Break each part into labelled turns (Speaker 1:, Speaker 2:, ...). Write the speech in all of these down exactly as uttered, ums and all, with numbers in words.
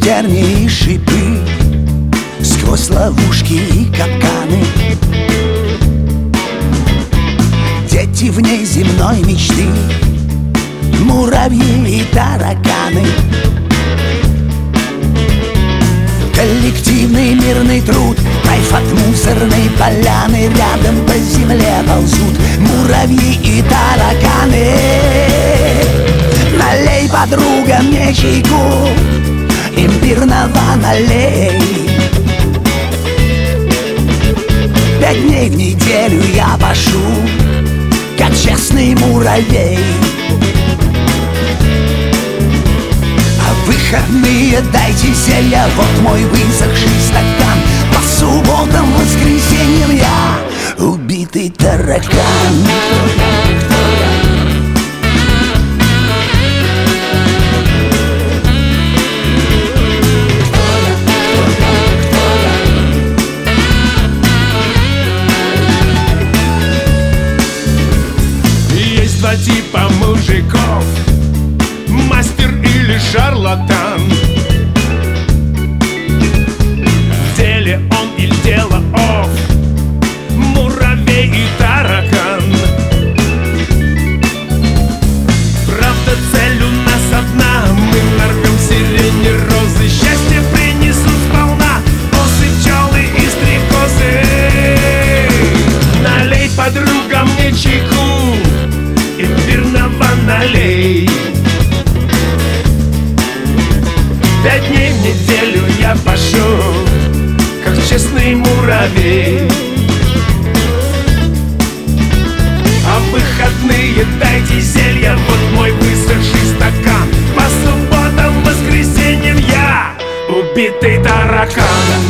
Speaker 1: тернии и шипы, сквозь ловушки и капканы. Дети в ней земной мечты, муравьи и тараканы. Коллективный мирный труд, кайф от мусорной поляны. Рядом по земле ползут муравьи и тараканы. Налей, подруга, мне чайку, имбирного налей. Пять дней в неделю я пашу, как честный муравей. А выходные дайте зелья, вот мой высохший стакан. По субботам, воскресеньям я убитый таракан.
Speaker 2: Два типа мужиков: мастер или шарлатан. В деле он или дело оф, муравей и таракан. Правда, цель у нас одна: мы нарвем сирени розы. Счастье принесут сполна осы, пчелы и стрекозы. Налей, подруга, мне чайку, имбирного налей. Пять дней в неделю я пашу, как честный муравей. А в выходные дайте зелья, вот мой высохший стакан. По субботам, воскресеньям я убитый таракан.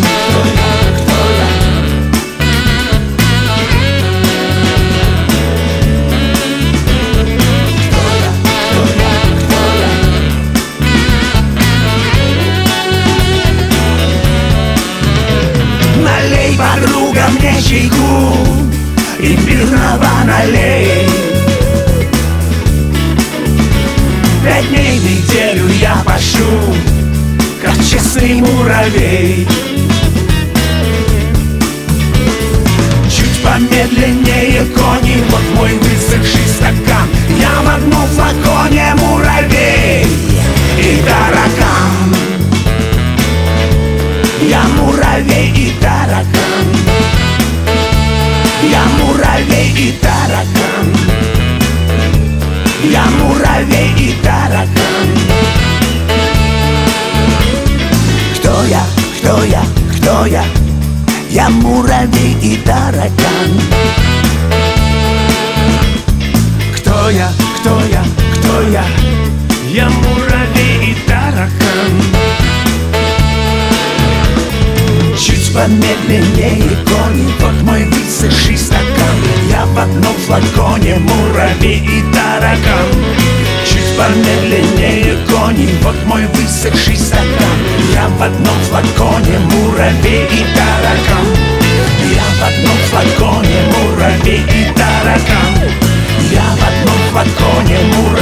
Speaker 1: Подруга, мне чайку, имбирного налей. Пять дней в неделю я пашу, как честный муравей. Чуть помедленнее кони, вот мой высохший стакан. Я в одном флаконе муравей и таракан. Я муравей и таракан. Я муравей и таракан. Я муравей и таракан. Кто я, кто я, кто я? Я муравей и таракан.
Speaker 2: Кто я, кто я, кто я? Я муравей и таракан.
Speaker 1: Чуть помедленнее кони, вот мой высохший стакан. Я в одном флаконе муравей и таракан. Чуть помедленнее кони, вот мой высохший стакан. Я в одном флаконе муравей и таракан. Я в одном флаконе муравей и таракан. Я в одном флаконе муравей.